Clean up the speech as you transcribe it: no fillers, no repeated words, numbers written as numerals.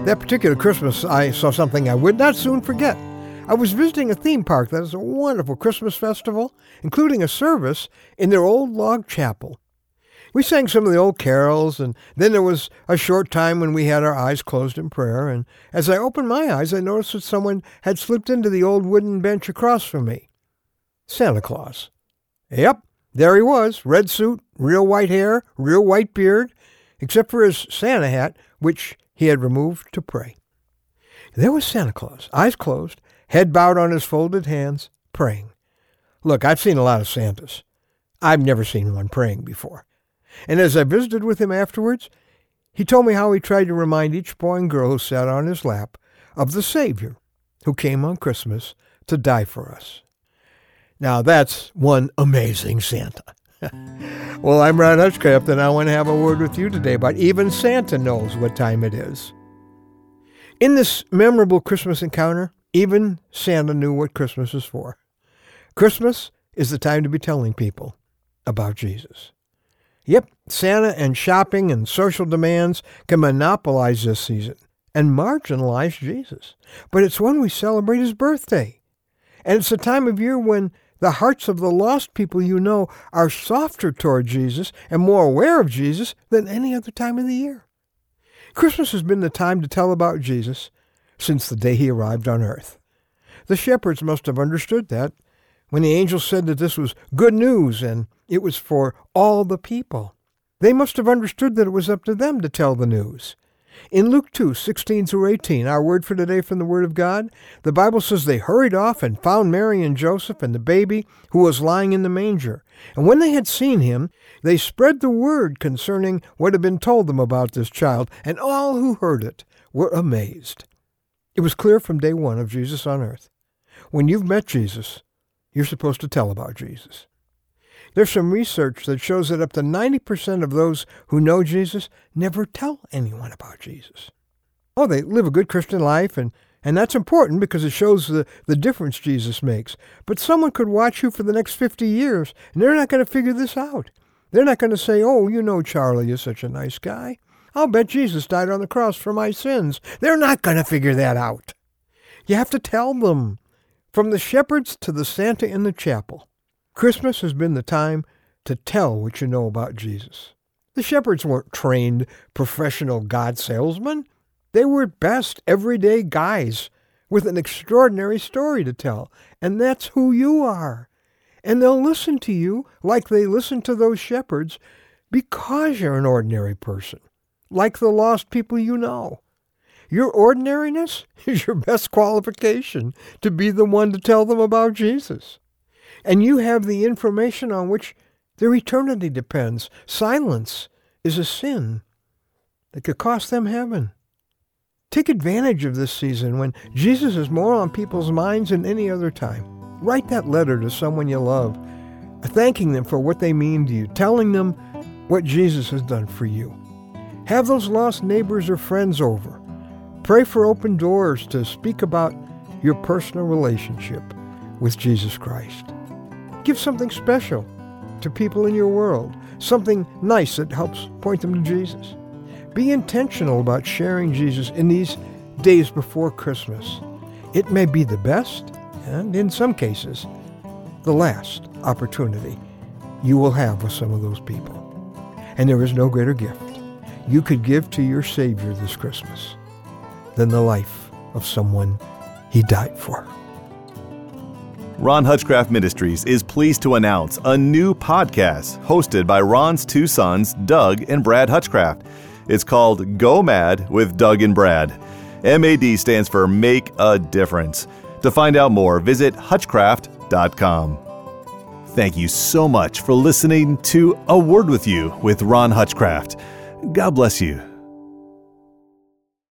That particular Christmas, I saw something I would not soon forget. I was visiting a theme park that is a wonderful Christmas festival, including a service in their old log chapel. We sang some of the old carols, and then there was a short time when we had our eyes closed in prayer, and as I opened my eyes, I noticed that someone had slipped into the old wooden bench across from me. Santa Claus. Yep, there he was, red suit, real white hair, real white beard, except for his Santa hat, which he had removed to pray. There was Santa Claus, eyes closed, head bowed on his folded hands, praying. Look, I've seen a lot of Santas. I've never seen one praying before. And as I visited with him afterwards, he told me how he tried to remind each boy and girl who sat on his lap of the Savior who came on Christmas to die for us. Now that's one amazing Santa. Well, I'm Ron Hutchcraft, and I want to have a word with you today about even Santa knows what time it is. In this memorable Christmas encounter, even Santa knew what Christmas is for. Christmas is the time to be telling people about Jesus. Yep, Santa and shopping and social demands can monopolize this season and marginalize Jesus. But it's when we celebrate his birthday. And it's a time of year when the hearts of the lost people you know are softer toward Jesus and more aware of Jesus than any other time of the year. Christmas has been the time to tell about Jesus since the day he arrived on earth. The shepherds must have understood that when the angel said that this was good news and it was for all the people. They must have understood that it was up to them to tell the news. In Luke 2:16-18, our word for today from the Word of God, the Bible says they hurried off and found Mary and Joseph and the baby who was lying in the manger. And when they had seen him, they spread the word concerning what had been told them about this child, and all who heard it were amazed. It was clear from day one of Jesus on earth. When you've met Jesus, you're supposed to tell about Jesus. There's some research that shows that up to 90% of those who know Jesus never tell anyone about Jesus. Oh, they live a good Christian life, and that's important because it shows the difference Jesus makes. But someone could watch you for the next 50 years, and they're not going to figure this out. They're not going to say, oh, you know, Charlie is such a nice guy. I'll bet Jesus died on the cross for my sins. They're not going to figure that out. You have to tell them. From the shepherds to the Santa in the chapel, Christmas has been the time to tell what you know about Jesus. The shepherds weren't trained professional God salesmen. They were at best everyday guys with an extraordinary story to tell, and that's who you are. And they'll listen to you like they listened to those shepherds because you're an ordinary person, like the lost people you know. Your ordinariness is your best qualification to be the one to tell them about Jesus. And you have the information on which their eternity depends. Silence is a sin that could cost them heaven. Take advantage of this season when Jesus is more on people's minds than any other time. Write that letter to someone you love, thanking them for what they mean to you, telling them what Jesus has done for you. Have those lost neighbors or friends over. Pray for open doors to speak about your personal relationship with Jesus Christ. Give something special to people in your world, something nice that helps point them to Jesus. Be intentional about sharing Jesus in these days before Christmas. It may be the best, and in some cases, the last opportunity you will have with some of those people. And there is no greater gift you could give to your Savior this Christmas than the life of someone he died for. Ron Hutchcraft Ministries is pleased to announce a new podcast hosted by Ron's two sons, Doug and Brad Hutchcraft. It's called Go Mad with Doug and Brad. MAD stands for Make a Difference. To find out more, visit hutchcraft.com. Thank you so much for listening to A Word with You with Ron Hutchcraft. God bless you.